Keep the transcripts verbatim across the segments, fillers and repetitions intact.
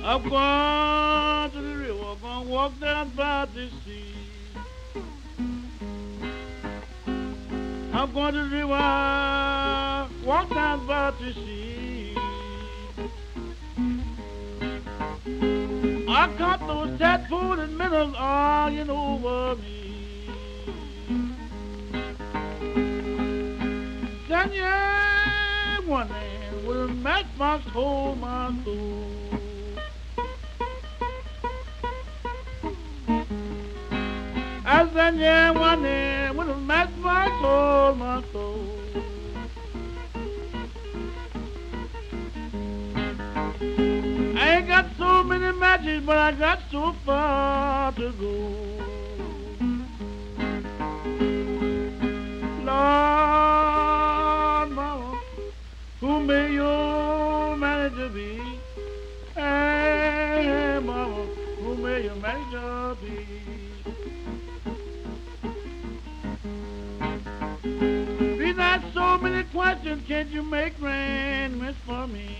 I'm going to the river, gonna walk down by the sea. I'm going to the river, walk down by the sea. I caught those tat-foot and minnows arguing over me. Then yeah, one man with a matchbox hold my soul. I said, yeah, one day with a matchbox hold my soul. I ain't got so many matches, but I got so far to go. Lord, mama, who may your manager be? Hey, mama, who may your manager be? Be not so many questions, can't you make arrangements for me?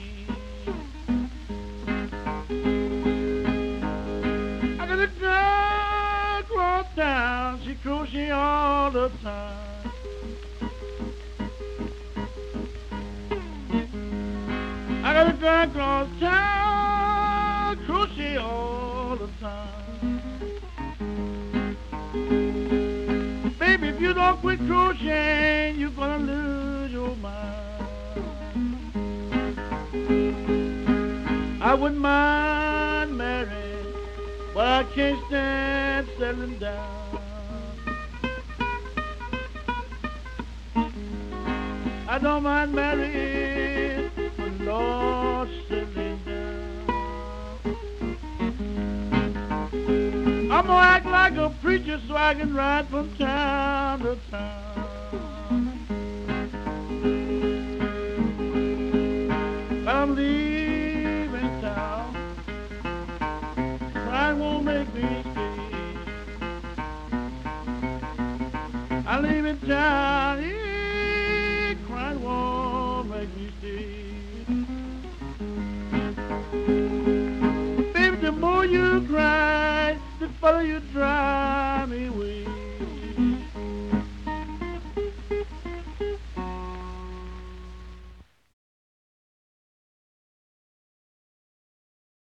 I got a girl across town, she crochet all the time. I got a girl across town, crochet all the time. Baby, if you don't quit crocheting, you're gonna lose your mind. I wouldn't mind marrying, but I can't stand settling down. I don't mind marrying, but Lord, settling down. I'm gonna act like a preacher so I can ride from town to town. I'm leaving town, crying won't make me stay. I'm leaving town, yeah, crying won't make me stay. Baby, the more you cry, the further you drive me away.